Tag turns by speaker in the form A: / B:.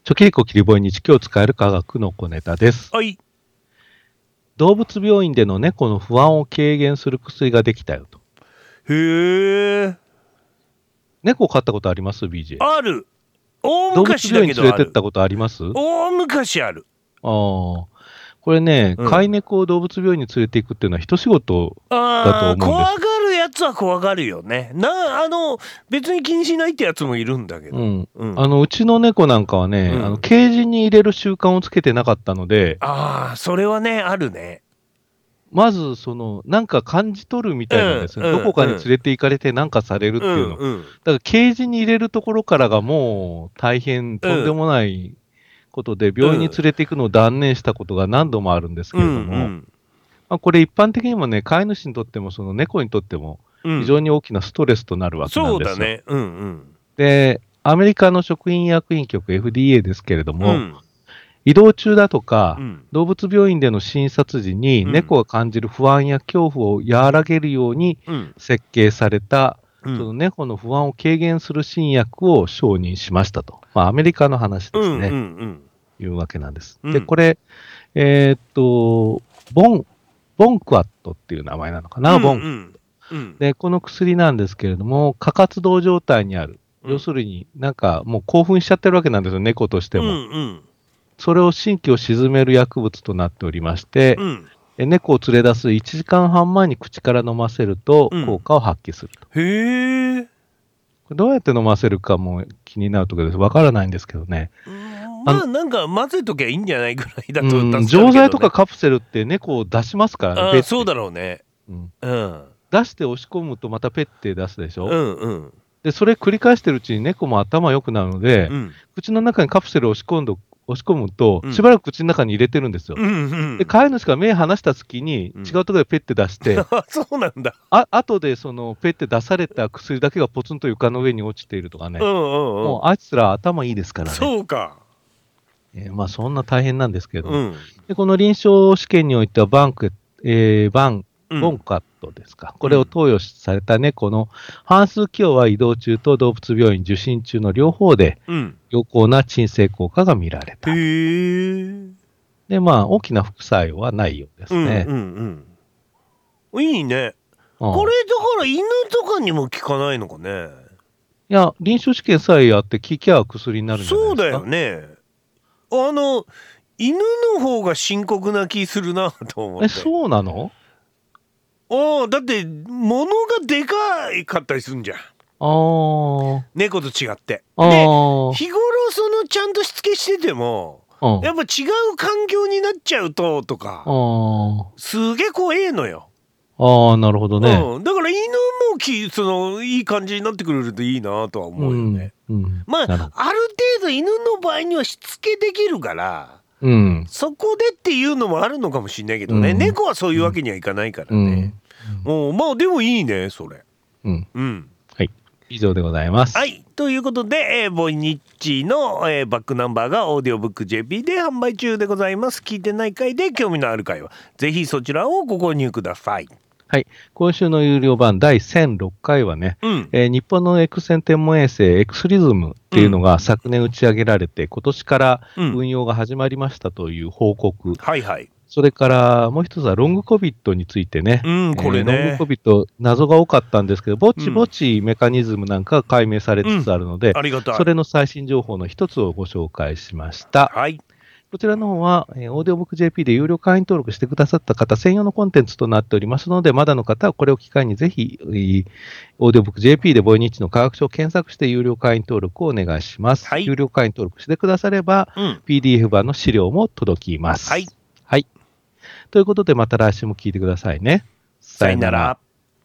A: チョキリコキリボイ日記を使える科学の小ネタです。
B: はい。
A: 動物病院での猫の不安を軽減する薬ができたよと。
B: へえ。
A: 猫を飼ったことあります ?BJ。
B: ある。大
A: 動物
B: 昔だ
A: 病院に連れて
B: けどある。
A: ったことあります
B: 大昔ある。
A: ああ。これね、飼い猫を動物病院に連れていくっていうのは一仕事だと思うんです。
B: 怖がるやつは怖がるよね。別に気にしないってやつもいるんだけど。
A: うちの猫なんかはね、ケージに入れる習慣をつけてなかったので、
B: それはね、あるね。
A: まず、なんか感じ取るみたいなんですよ。どこかに連れて行かれてなんかされるっていうの。だから、ケージに入れるところからがもう大変とんでもないことで、病院に連れて行くのを断念したことが何度もあるんですけれども、これ一般的にもね、飼い主にとっても、猫にとっても、非常に大きなストレスとなるわけなんですよ。
B: そうだね。
A: で、アメリカの食品医薬品局 FDA ですけれども、移動中だとか、動物病院での診察時に猫が感じる不安や恐怖を和らげるように設計された、その猫の不安を軽減する新薬を承認しましたと。アメリカの話ですね。いうわけなんです。で、これ、ボンクワットっていう名前なのかな、ボン。で、この薬なんですけれども、過活動状態にある。要するになんかもう興奮しちゃってるわけなんですよ、猫としても。それを神経を鎮める薬物となっておりまして、猫を連れ出す1時間半前に口から飲ませると効果を発揮すると。
B: へー。
A: どうやって飲ませるかも気になるところです。わからないんですけどね。
B: なんか混ぜときゃいいんじゃないぐらいだと助かるけどね。
A: 錠剤とかカプセルって猫を出しますからね。
B: そうだろうね。
A: 出して押し込むとまたペッて出すでしょ。で、それ繰り返してるうちに猫も頭良くなるので、口の中にカプセルを押し込むと、しばらく口の中に入れてるんですよ。で、飼い主が目離した隙に違うところでペッて出して、
B: そうなんだ。
A: 後でペッて出された薬だけがポツンと床の上に落ちているとかね。もうあいつら頭いいですからね。
B: そうか。
A: そんな大変なんですけど、でこの臨床試験においてはボンカットですか。これを投与された猫の半数規模は移動中と動物病院受診中の両方で、良好な鎮静効果が見られた。で、大きな副作用はないようですね。
B: いいね。これだから犬とかにも効かないのかね。
A: いや、臨床試験さえやって効きゃ薬になるんじゃないですか。
B: そうだよね。犬の方が深刻な気するなと思って。
A: そうなの？
B: だって物がでかかったりするんじゃん。猫と違って。で、日頃ちゃんとしつけしてても、やっぱ違う環境になっちゃうととか、すげえ怖えのよ。
A: なるほどね。
B: だから犬もいい感じになってくれるといいなとは思うよね。ある程度犬の場合にはしつけできるから、そこでっていうのもあるのかもしれないけどね。猫はそういうわけにはいかないからね。でもいいね、それ。
A: はい。以上でございます。
B: はい。ということで、ボイニッチの、バックナンバーがオーディオブック JP で販売中でございます。聞いてない回で興味のある回は、ぜひそちらをご購入ください。
A: はい。今週の有料版第1006回はね、日本の X 線天文衛星 X リズムっていうのが昨年打ち上げられて、今年から運用が始まりましたという報告。それからもう一つはロングコビットについてね。これね。ロングコビット謎が多かったんですけど、ぼちぼちメカニズムなんかが解明されつつあるので、それの最新情報の一つをご紹介しました。こちらの方は、オーディオブック JP で有料会員登録してくださった方専用のコンテンツとなっておりますので、まだの方はこれを機会にぜひ、オーディオブック JP でボイニッチの科学書を検索して有料会員登録をお願いします。有料会員登録してくだされば、PDF 版の資料も届きます。ということで、また来週も聞いてくださいね。さよなら。